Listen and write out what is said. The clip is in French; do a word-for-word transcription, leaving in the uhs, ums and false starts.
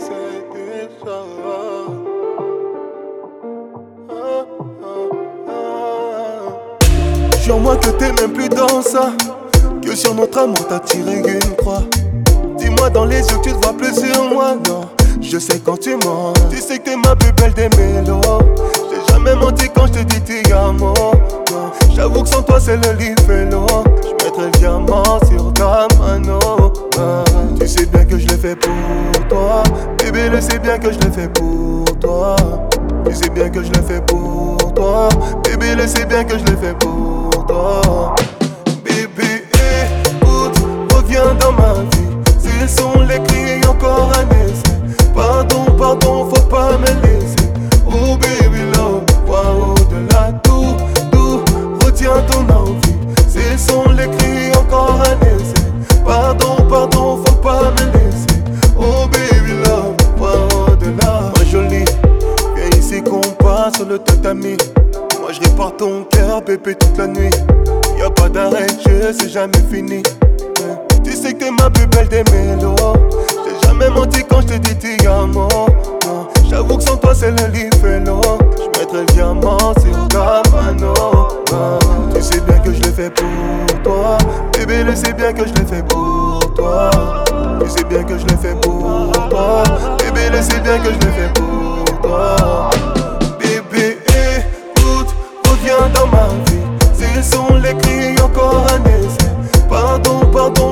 c'était ça. Ah, ah, ah. Jure-moi que t'es même plus dans ça, que sur notre amour t'as tiré une croix. Dis-moi dans les yeux que tu te vois plus sur moi, non. Je sais quand tu mens, tu sais que t'es ma plus belle des mélos. J'ai jamais menti quand je te dis ti amo. J'avoue que sans toi c'est le lit vélo. Je mettrai le diamant sur ta mano. Ah, tu sais bien que je l'ai fait pour toi. Bébé, le sais bien que je l'ai fait pour toi. Tu sais bien que je l'ai fait pour toi. Bébé, le sais bien que je l'ai fait pour toi. Bébé, écoute, reviens dans ma vie. S'ils sont les cris encore un essai. Pardon, pardon, faut pas me laisser. Oh baby love, vois au-delà tout, tout. Retiens ton envie. S'ils sont les cris encore un essai. Pardon, pardon, faut pas me laisser. Oh baby love, vois au-delà. Ma jolie, viens ici qu'on passe sur le tatami. Moi je répare ton cœur bébé toute la nuit. Y'a pas d'arrêt, je sais jamais fini. Tu sais que t'es ma plus belle des mélos. J'ai jamais menti quand je te dis ti amo. J'avoue que sans toi c'est le lit vélo. Je mettrai le diamant sur ta mano. Tu sais bien que je l'ai fait pour toi. Bébé, le sais bien que je l'ai fait pour toi. Tu sais bien que je l'ai fait pour toi. Bébé, le sais bien que je l'ai fait pour toi. Bébé, écoute, reviens dans ma vie. S'ils sont les cris encore un essai. Pardon, pardon,